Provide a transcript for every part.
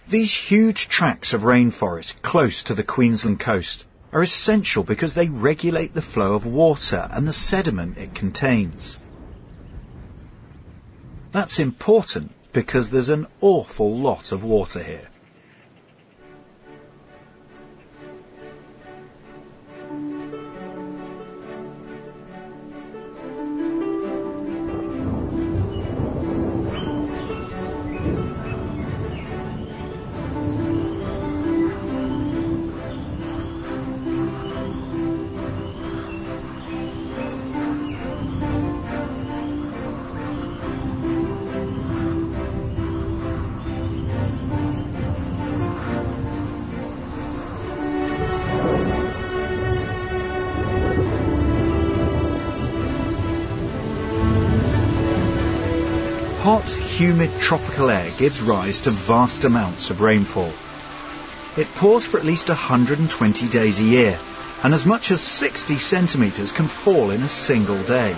These huge tracts of rainforest close to the Queensland coast are essential because they regulate the flow of water and the sediment it contains. That's important because there's an awful lot of water here. Hot, humid tropical air gives rise to vast amounts of rainfall. It pours for at least 120 days a year, and as much as 60 centimetres can fall in a single day.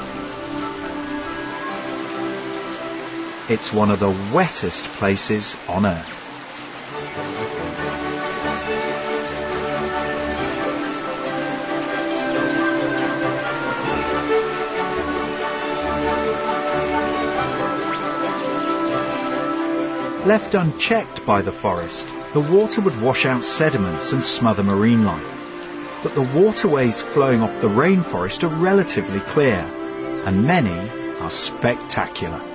It's one of the wettest places on Earth. Left unchecked by the forest, the water would wash out sediments and smother marine life. But the waterways flowing off the rainforest are relatively clear, and many are spectacular.